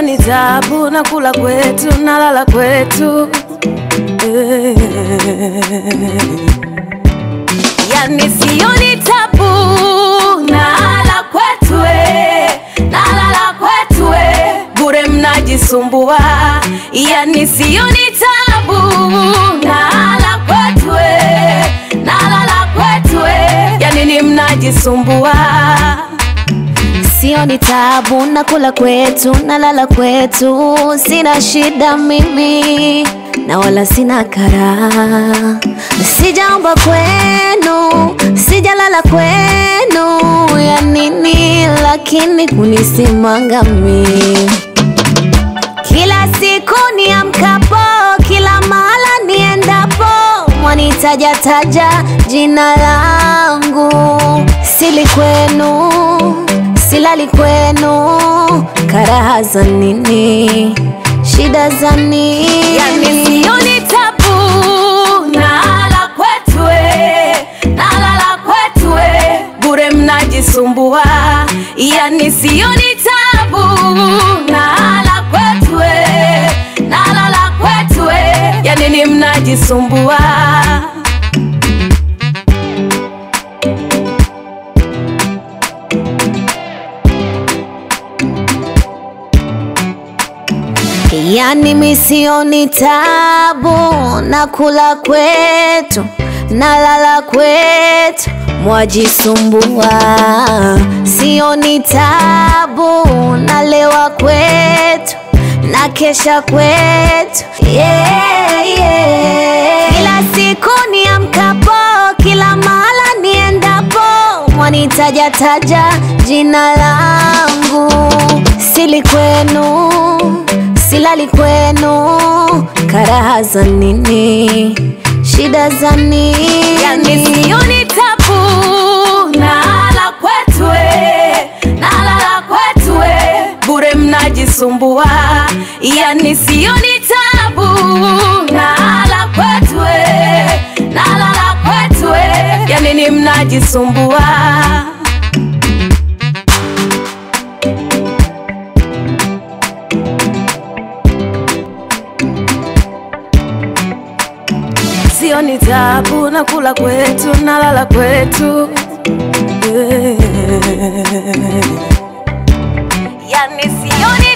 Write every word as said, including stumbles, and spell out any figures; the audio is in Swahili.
sioni tabu na kula kwetu na lala kwetu. eh. Yani sioni tabu na lala kwetu eh. Na lala kwetu eh. Bure mnajisumbua. Yani sioni tabu na lala kwetu eh. Na lala kwetu eh. Yani ni mnajisumbua. Sioni tabu na kula kwetu na lala kwetu. Sina shida mimi na wala sina kara. Sijaomba kwenu, sijalala kwenu. Ya nini lakini kunisimanga mimi? Kila siku niamkapo, kila mahala niendapo, mwanitaja taja jina langu. Sili kwenu, silali kwenu, karaha za nini, shida za nini? Yani sioni tabu na lala kwetu eh. Na lala kwetu eh. Bure mnajisumbua. Yani sioni tabu na lala kwetu eh. Na lala kwetu eh. Yani ni mnajisumbua. Yani misioni tabu na kula kwetu na lala kwetu, mwajisumbua. Sioni tabu na lewa kwetu na kesha kwetu. yeah, yeah. Kila siku niamkapo, kila mahala niendapo, mwanitaja taja jina langu. Sili kwenu, silali kwenu, karaha za nini, shida za nini? Yani sioni tabu na lala kwetu eh. Na lala kwetu eh. Bure mnajisumbua. Yani sioni tabu na lala kwetu eh. Na lala kwetu eh. Yani ni mnajisumbua. Sioni tabu na kula kwetu na lala kwetu. yeah. Yani sioni